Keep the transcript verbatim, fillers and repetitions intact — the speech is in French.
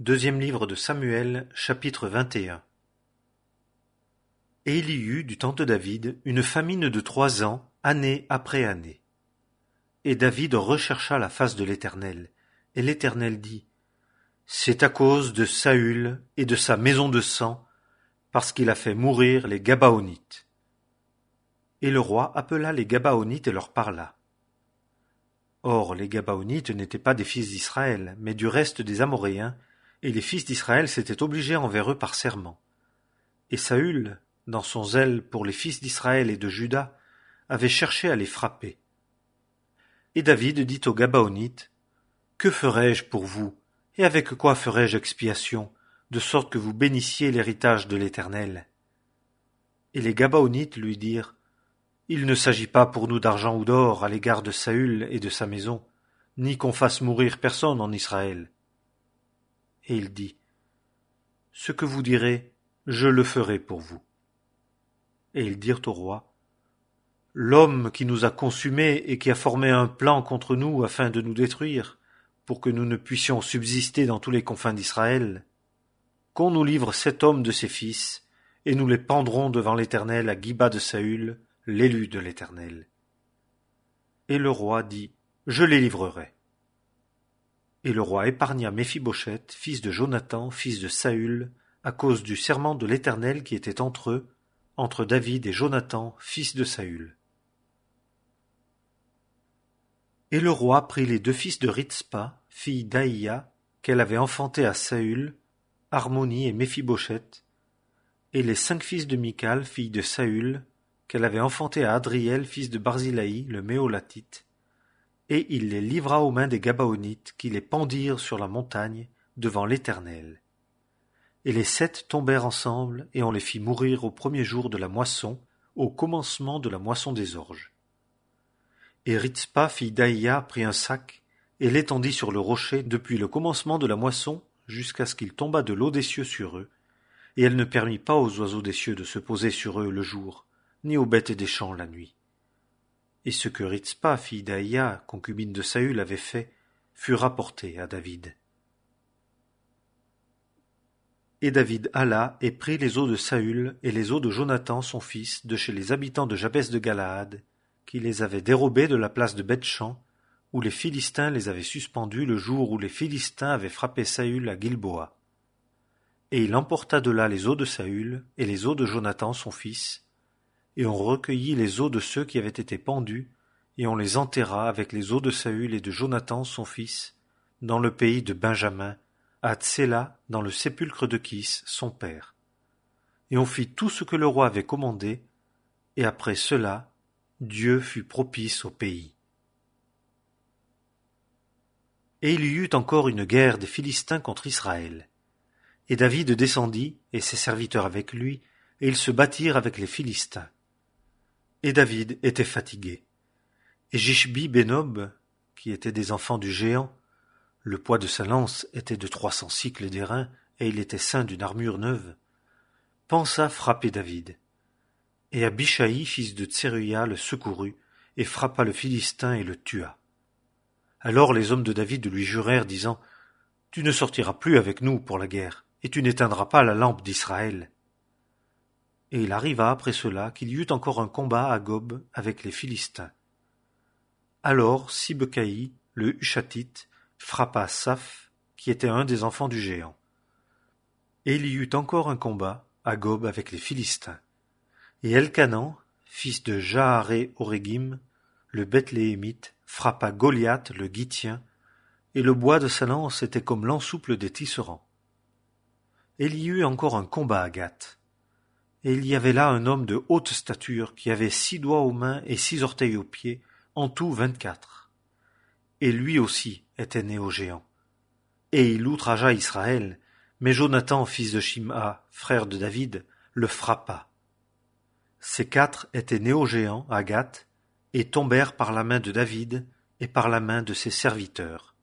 Deuxième livre de Samuel, chapitre vingt et un. Et il y eut, du temps de David, une famine de trois ans, année après année. Et David rechercha la face de l'Éternel, et l'Éternel dit, C'est à cause de Saül et de sa maison de sang, parce qu'il a fait mourir les Gabaonites. Et le roi appela les Gabaonites et leur parla. Or les Gabaonites n'étaient pas des fils d'Israël, mais du reste des Amoréens, et les fils d'Israël s'étaient obligés envers eux par serment. Et Saül, dans son zèle pour les fils d'Israël et de Juda, avait cherché à les frapper. Et David dit aux Gabaonites, Que ferai-je pour vous, et avec quoi ferai-je expiation, de sorte que vous bénissiez l'héritage de l'Éternel? Et les Gabaonites lui dirent, Il ne s'agit pas pour nous d'argent ou d'or à l'égard de Saül et de sa maison, ni qu'on fasse mourir personne en Israël. Et il dit, Ce que vous direz, je le ferai pour vous. Et ils dirent au roi, L'homme qui nous a consumés et qui a formé un plan contre nous afin de nous détruire, pour que nous ne puissions subsister dans tous les confins d'Israël, qu'on nous livre cet homme de ses fils, et nous les pendrons devant l'Éternel à Giba de Saül, l'élu de l'Éternel. Et le roi dit, Je les livrerai. Et le roi épargna Méphibosheth, fils de Jonathan, fils de Saül, à cause du serment de l'Éternel qui était entre eux, entre David et Jonathan, fils de Saül. Et le roi prit les deux fils de Ritzpa, fille d'Aïa, qu'elle avait enfantés à Saül, Harmonie et Méphibosheth, et les cinq fils de Michal, fille de Saül, qu'elle avait enfantés à Adriel, fils de Barzilaï, le Méolatite, et il les livra aux mains des Gabaonites, qui les pendirent sur la montagne, devant l'Éternel. Et les sept tombèrent ensemble, et on les fit mourir au premier jour de la moisson, au commencement de la moisson des orges. Et Ritzpa, fille d'Aïa, prit un sac, et l'étendit sur le rocher depuis le commencement de la moisson, jusqu'à ce qu'il tombât de l'eau des cieux sur eux, et elle ne permit pas aux oiseaux des cieux de se poser sur eux le jour, ni aux bêtes des champs la nuit. Et ce que Ritzpa, fille d'Aïa, concubine de Saül, avait fait, fut rapporté à David. Et David alla et prit les os de Saül et les os de Jonathan son fils de chez les habitants de Jabès de Galaad, qui les avaient dérobés de la place de Beth-Shan, où les Philistins les avaient suspendus le jour où les Philistins avaient frappé Saül à Gilboa. Et il emporta de là les os de Saül et les os de Jonathan son fils, et on recueillit les os de ceux qui avaient été pendus, et on les enterra avec les os de Saül et de Jonathan son fils, dans le pays de Benjamin, à Tséla, dans le sépulcre de Kis, son père. Et on fit tout ce que le roi avait commandé, et après cela, Dieu fut propice au pays. Et il y eut encore une guerre des Philistins contre Israël. Et David descendit, et ses serviteurs avec lui, et ils se battirent avec les Philistins. Et David était fatigué. Et Jishbi Benob, qui était des enfants du géant, le poids de sa lance était de trois cents cycles d'airain, et il était ceint d'une armure neuve, pensa frapper David. Et Abishai, fils de Tseruya, le secourut, et frappa le Philistin et le tua. Alors les hommes de David lui jurèrent, disant, Tu ne sortiras plus avec nous pour la guerre, et tu n'éteindras pas la lampe d'Israël. Et il arriva après cela qu'il y eut encore un combat à Gob avec les Philistins. Alors Sibekaï, le Hushatite, frappa Saph, qui était un des enfants du géant. Et il y eut encore un combat à Gob avec les Philistins. Et Elkanan, fils de Jaaré-Orégim, le Bethléemite, frappa Goliath, le Gittien, et le bois de sa lance était comme l'ensouple des tisserands. Et il y eut encore un combat à Gath. Et il y avait là un homme de haute stature qui avait six doigts aux mains et six orteils aux pieds, en tout vingt-quatre. Et lui aussi était né au géant. Et il outragea Israël, mais Jonathan, fils de Shimha, frère de David, le frappa. Ces quatre étaient nés au géant à Gath, et tombèrent par la main de David et par la main de ses serviteurs.